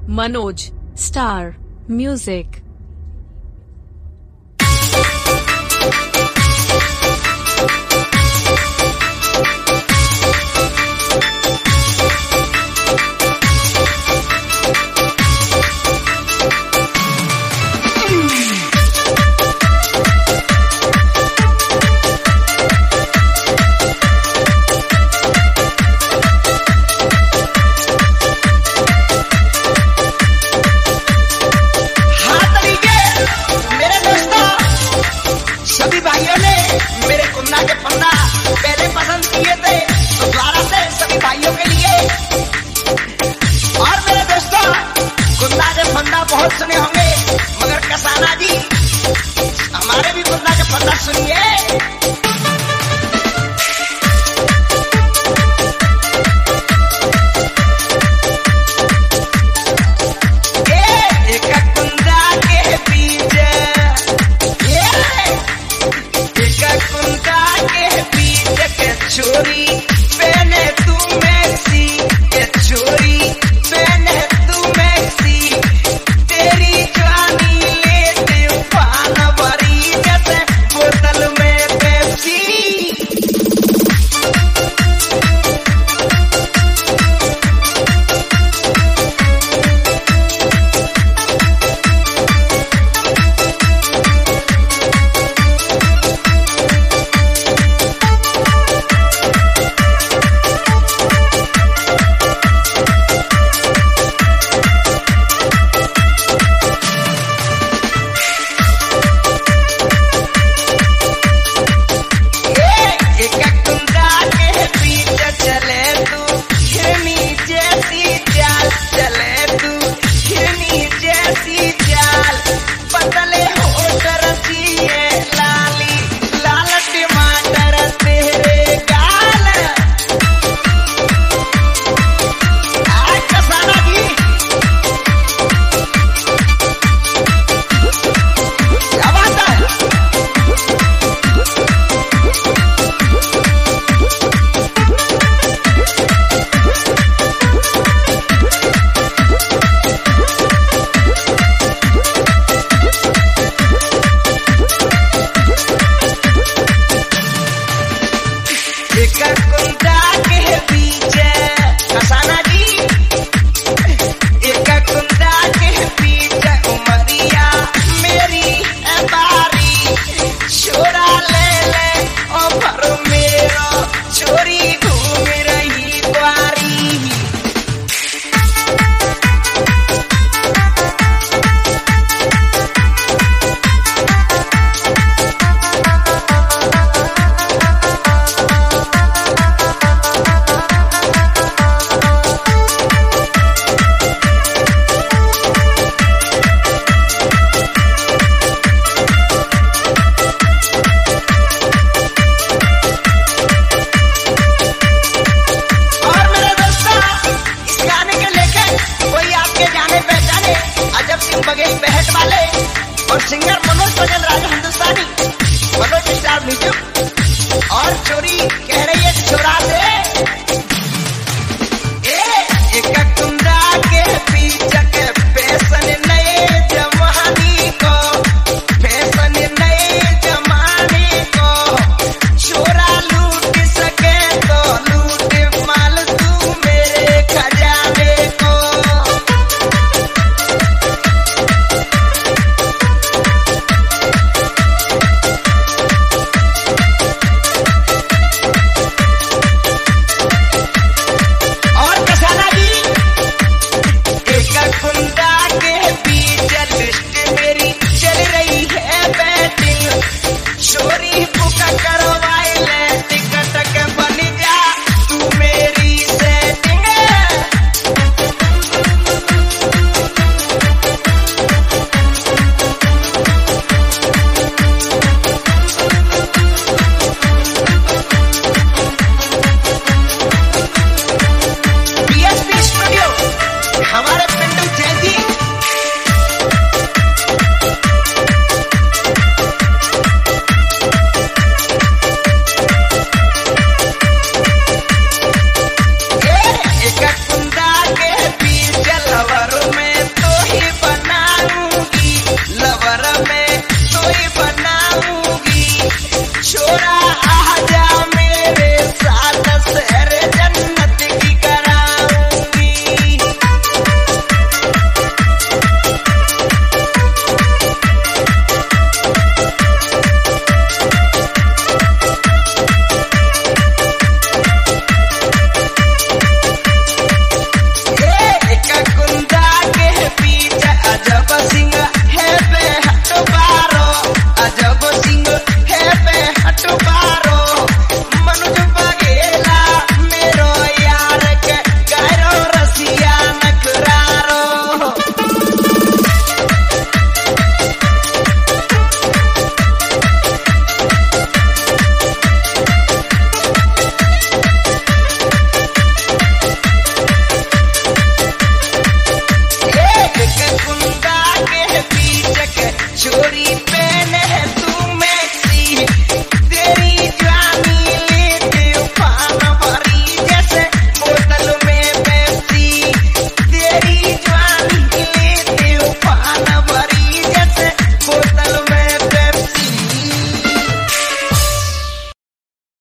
Manoj, Star Music. बहुत सुने होंगे मगर कसाना जी हमारे भी गुंडा के फंदा सुनिए। छोरी पहने तू मैक्सी के छोरी पहने तू मैक्सी तेरी जवानी लेते पान भरी जैसे बोतल में पेप्सी। और सिंगर मनोज बजल राजा हिंदुस्तानी मनोज स्टार म्यूजिक और चोरी कह रही है छोरा से एक कुंदा के पीछे के फैशन नए जमाने को फैशन नए जमाने को छोरा लूट सके तो लूट माल तू मेरे खजाने को। Got